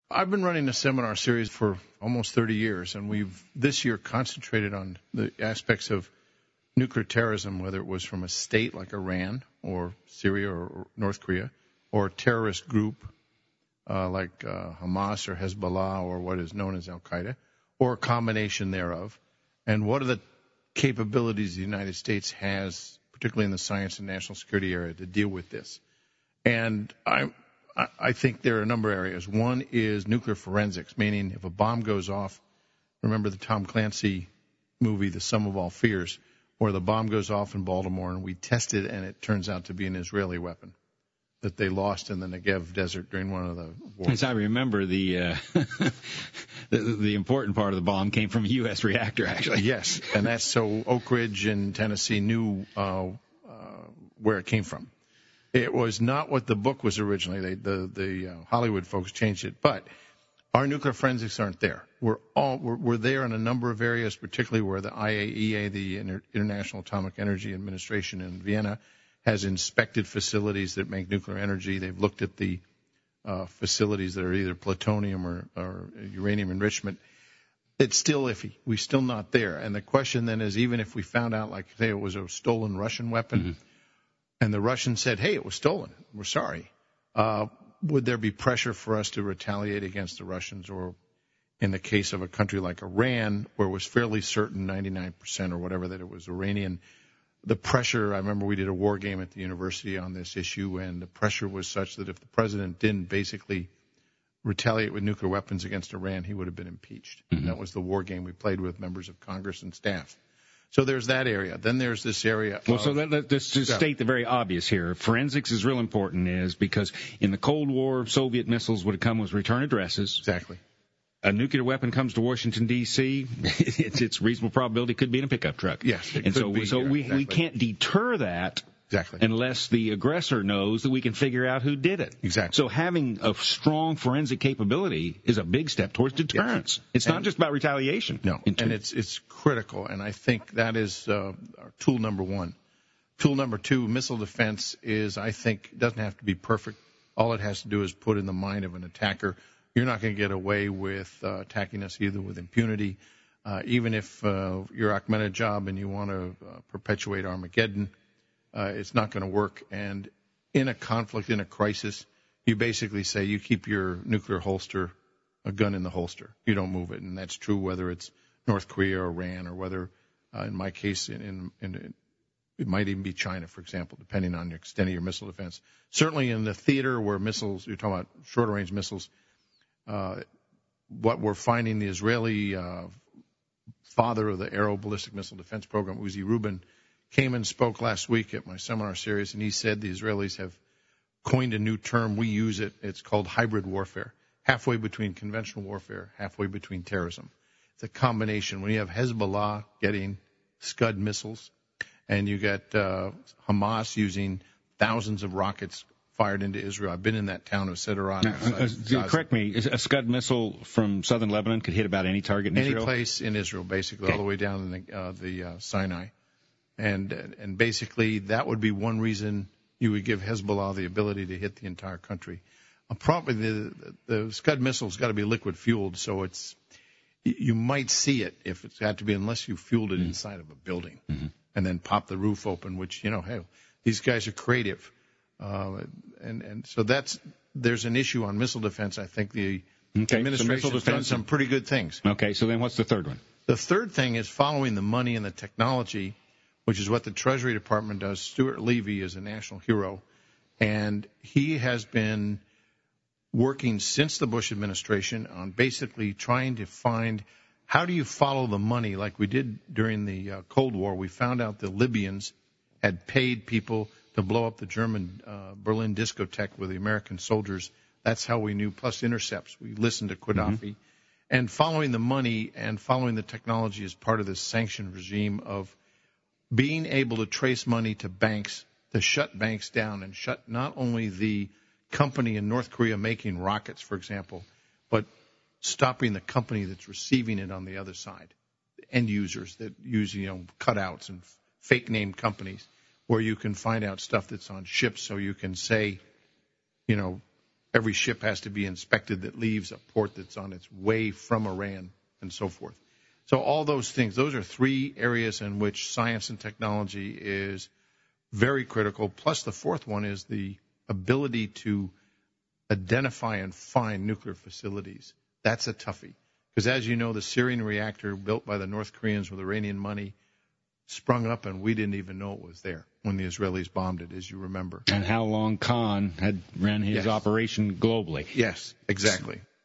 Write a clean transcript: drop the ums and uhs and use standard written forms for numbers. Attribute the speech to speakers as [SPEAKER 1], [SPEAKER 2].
[SPEAKER 1] I've been running a seminar series for almost 30 years, and we've this year concentrated on the aspects of nuclear terrorism, whether it was from a state like Iran or Syria or North Korea, or a terrorist group like Hamas or Hezbollah or what is known as Al-Qaeda, or a combination thereof, and what are the capabilities the United States has, particularly in the science and national security area, to deal with this. And I think there are a number of areas. One is nuclear forensics, meaning if a bomb goes off, remember the Tom Clancy movie, The Sum of All Fears, where the bomb goes off in Baltimore and we test it and it turns out to be an Israeli weapon that they lost in the Negev desert during one of the wars.
[SPEAKER 2] As I remember, the important part of the bomb came from a U.S. reactor, actually.
[SPEAKER 1] Yes, and that's so Oak Ridge in Tennessee knew where it came from. It was not what the book was originally. The Hollywood folks changed it, but our nuclear forensics aren't there. We're there in a number of areas, particularly where the IAEA, the International Atomic Energy Administration in Vienna, has inspected facilities that make nuclear energy. They've looked at the facilities that are either plutonium or uranium enrichment. It's still iffy. We're still not there. And the question then is, even if we found out, like, say, it was a stolen Russian weapon, and the Russians said, hey, it was stolen, we're sorry, would there be pressure for us to retaliate against the Russians? Or in the case of a country like Iran, where it was fairly certain, 99% or whatever, that it was Iranian, the pressure, I remember we did a war game at the university on this issue, and the pressure was such that if the president didn't basically retaliate with nuclear weapons against Iran, he would have been impeached. And that was the war game we played with members of Congress and staff. So there's that area. Then there's this area.
[SPEAKER 2] Well, so let's just state the very obvious here. Forensics is real important, is because in the Cold War, Soviet missiles would have come with return addresses.
[SPEAKER 1] Exactly.
[SPEAKER 2] A nuclear weapon comes to Washington, D.C., it's reasonable probability it could be in a pickup truck.
[SPEAKER 1] Yes, it
[SPEAKER 2] and
[SPEAKER 1] could
[SPEAKER 2] so,
[SPEAKER 1] be.
[SPEAKER 2] So we,
[SPEAKER 1] exactly.
[SPEAKER 2] we can't deter that.
[SPEAKER 1] Exactly.
[SPEAKER 2] Unless the aggressor knows that we can figure out who did it.
[SPEAKER 1] Exactly.
[SPEAKER 2] So having a strong forensic capability is a big step towards deterrence. Yes. It's not just about retaliation.
[SPEAKER 1] No, and it's critical, and I think that is our tool number one. Tool number two, missile defense, is, I think, doesn't have to be perfect. All it has to do is put in the mind of an attacker, you're not going to get away with attacking us either with impunity. Even if you're Ahmadinejad and you want to perpetuate Armageddon, it's not going to work. And in a conflict, in a crisis, you basically say you keep your nuclear holster, a gun in the holster. You don't move it. And that's true whether it's North Korea or Iran, or whether, in my case, it might even be China, for example, depending on the extent of your missile defense. Certainly in the theater where missiles, you're talking about shorter-range missiles, what we're finding, the Israeli father of the Aero Ballistic Missile Defense Program, Uzi Rubin, came and spoke last week at my seminar series, and he said the Israelis have coined a new term. We use it. It's called hybrid warfare, halfway between conventional warfare, halfway between terrorism. It's a combination. When you have Hezbollah getting Scud missiles, and you get Hamas using thousands of rockets fired into Israel. I've been in that town of Sderot.
[SPEAKER 2] Correct me. A Scud missile from southern Lebanon could hit about any target in Israel?
[SPEAKER 1] Any place in Israel, basically, all the way down in the Sinai. And basically, that would be one reason you would give Hezbollah the ability to hit the entire country. Probably the Scud missile's got to be liquid fueled, so you might see it if it's had to be, unless you fueled it inside of a building and then pop the roof open, which, hey, these guys are creative. And so there's an issue on missile defense. I think the administration has done some pretty good things.
[SPEAKER 2] Okay, so then what's the third one?
[SPEAKER 1] The third thing is following the money and the technology, which is what the Treasury Department does. Stuart Levy is a national hero, and he has been working since the Bush administration on basically trying to find how do you follow the money like we did during the Cold War. We found out the Libyans had paid people to blow up the German Berlin discotheque with the American soldiers. That's how we knew, plus intercepts. We listened to Gaddafi. And following the money and following the technology is part of this sanction regime of being able to trace money to banks, to shut banks down and shut not only the company in North Korea making rockets, for example, but stopping the company that's receiving it on the other side, end users that use, cutouts and fake named companies, where you can find out stuff that's on ships, so you can say, Every ship has to be inspected that leaves a port that's on its way from Iran, and so forth. So all those things, those are three areas in which science and technology is very critical. Plus, the fourth one is the ability to identify and find nuclear facilities. That's a toughie. Because as you know, the Syrian reactor built by the North Koreans with Iranian money sprung up, and we didn't even know it was there when the Israelis bombed it, as you remember.
[SPEAKER 2] And how long Khan had ran his operation globally.
[SPEAKER 1] Yes, exactly.